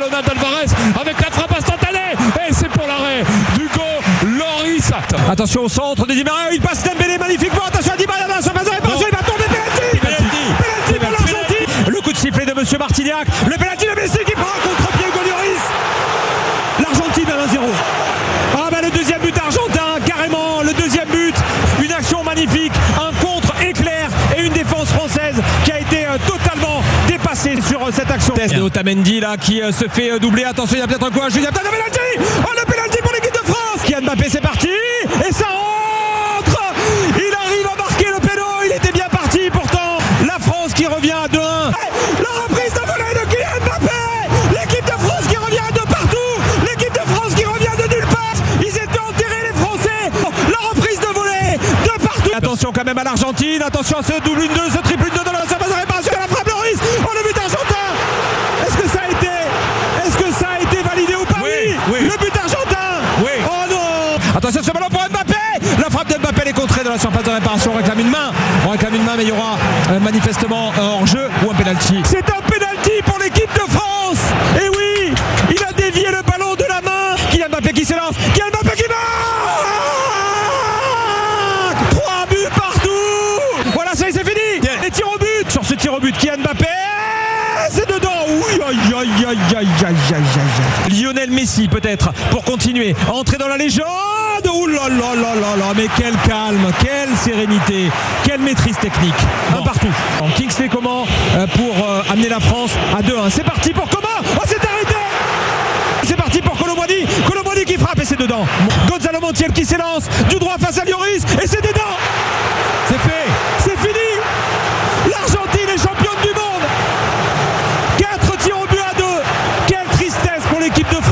talonnade d'Alvarez avec la frappe instantanée et c'est pour l'arrêt d'Hugo Lloris. Attention au centre de Di Maria, il passe Dembélé magnifiquement, attention à Di Maria dans la surface de réparation, il va tomber, penalty pour l'Argentine. Le coup de sifflet de Monsieur Martignac, le penalty de Messi qui prend un contre-pied Hugo Lloris. L'Argentine à 1-0. Ah bah le deuxième but argentin, carrément le deuxième but, une action magnifique, un contre éclair et une défense française qui a été totalement dépassée sur cette action. Test de Otamendi là qui se fait doubler, attention il y a peut-être un coup à jouer, il y a peut-être un penalty. Oh le penalty pour l'équipe de France. Kylian Mbappé c'est parti et ça rentre. Il arrive à marquer le péno, il était bien parti pourtant. La France qui revient à 2-1. La reprise de volée de Kylian Mbappé. L'équipe de France qui revient à 2 partout. L'équipe de France qui revient de nulle part. Ils étaient enterrés les Français. La reprise de volée de partout. Attention quand même à l'Argentine. Attention à ce double 1-2, ce triple 1-2 dans la surface de réparation. La frappe Lloris. Oh le but argentin. Est-ce que ça a été validé ou pas? Oui. Le but argentin. Oui. Oh non. Attention ce ballon pour Mbappé. La frappe de Mbappé est contrée dans la surface de réparation. On réclame une main mais il y aura manifestement un hors-jeu ou un penalty. C'est un penalty pour l'équipe de France. Et oui, il a dévié le ballon de la main. Kylian Mbappé qui s'élance. Kylian Mbappé qui marque. 3 buts partout. Voilà, ça y est, c'est fini. Les tirs au but. Sur ce tir au but, Kylian Mbappé, c'est dedans. Oui, aïe. Lionel Messi peut-être pour continuer à entrer dans la légende. Ouh là là, mais quel calme, quelle sérénité, quelle maîtrise technique. Un partout. Kingsley Coman pour amener la France à 2-1. C'est parti pour Coman. Oh, c'est arrêté. C'est parti pour Kolo Muani qui frappe et c'est dedans. Gonzalo Montiel qui s'élance du droit face à Lloris et c'est dedans. C'est fait, c'est fini. L'Argentine est championne du monde. 4 tirs au but à 2. Quelle tristesse pour l'équipe de France.